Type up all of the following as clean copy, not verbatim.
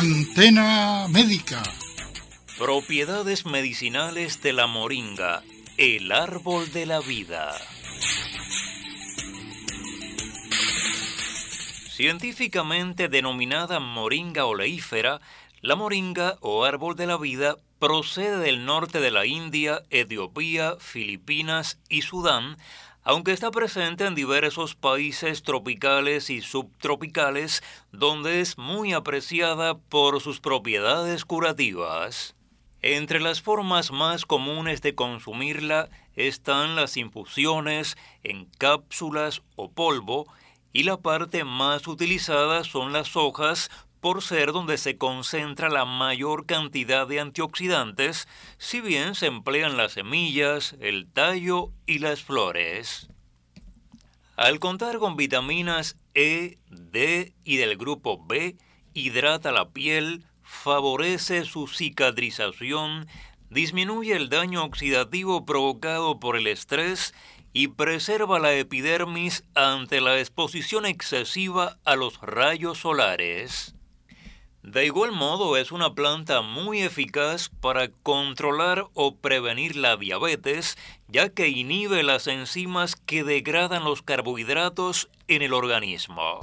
Antena Médica. Propiedades medicinales de la moringa, el árbol de la vida. Científicamente denominada moringa oleífera, la moringa o árbol de la vida procede del norte de la India, Etiopía, Filipinas y Sudán, aunque está presente en diversos países tropicales y subtropicales, donde es muy apreciada por sus propiedades curativas. Entre las formas más comunes de consumirla están las infusiones en cápsulas o polvo, y la parte más utilizada son las hojas, por ser donde se concentra la mayor cantidad de antioxidantes, si bien se emplean las semillas, el tallo y las flores. Al contar con vitaminas E, D y del grupo B, hidrata la piel, favorece su cicatrización, disminuye el daño oxidativo provocado por el estrés y preserva la epidermis ante la exposición excesiva a los rayos solares. De igual modo, es una planta muy eficaz para controlar o prevenir la diabetes, ya que inhibe las enzimas que degradan los carbohidratos en el organismo.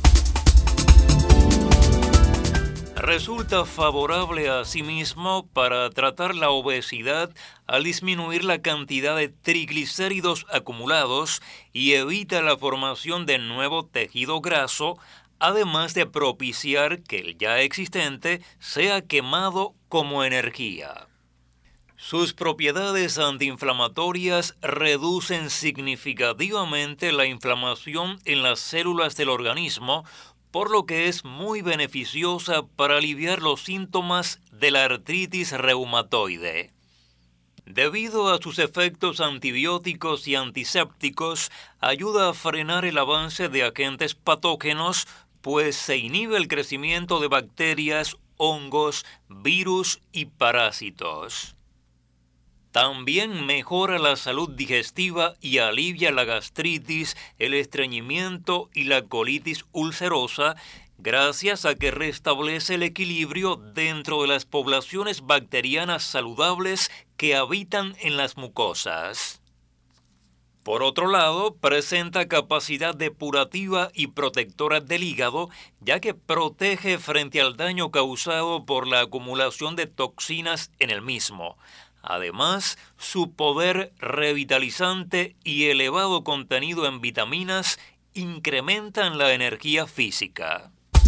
Resulta favorable asimismo para tratar la obesidad al disminuir la cantidad de triglicéridos acumulados y evita la formación de nuevo tejido graso, además de propiciar que el ya existente sea quemado como energía. Sus propiedades antiinflamatorias reducen significativamente la inflamación en las células del organismo, por lo que es muy beneficiosa para aliviar los síntomas de la artritis reumatoide. Debido a sus efectos antibióticos y antisépticos, ayuda a frenar el avance de agentes patógenos, pues se inhibe el crecimiento de bacterias, hongos, virus y parásitos. También mejora la salud digestiva y alivia la gastritis, el estreñimiento y la colitis ulcerosa, gracias a que restablece el equilibrio dentro de las poblaciones bacterianas saludables que habitan en las mucosas. Por otro lado, presenta capacidad depurativa y protectora del hígado, ya que protege frente al daño causado por la acumulación de toxinas en el mismo. Además, su poder revitalizante y elevado contenido en vitaminas incrementan la energía física.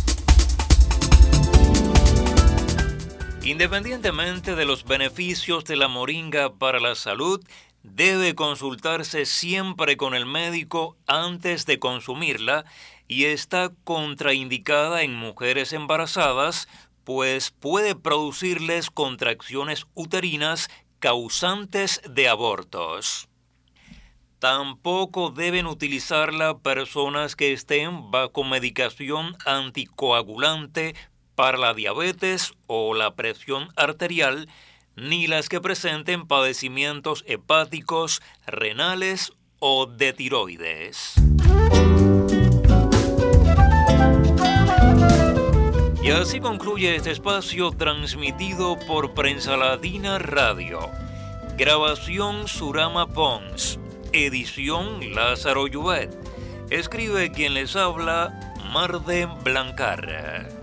Independientemente de los beneficios de la moringa para la salud, debe consultarse siempre con el médico antes de consumirla y está contraindicada en mujeres embarazadas, pues puede producirles contracciones uterinas causantes de abortos. Tampoco deben utilizarla personas que estén bajo medicación anticoagulante para la diabetes o la presión arterial, ni las que presenten padecimientos hepáticos, renales o de tiroides. Y así concluye este espacio transmitido por Prensaladina Radio. Grabación Surama Pons. Edición Lázaro Lluvet. Escribe quien les habla, Marden Blancar.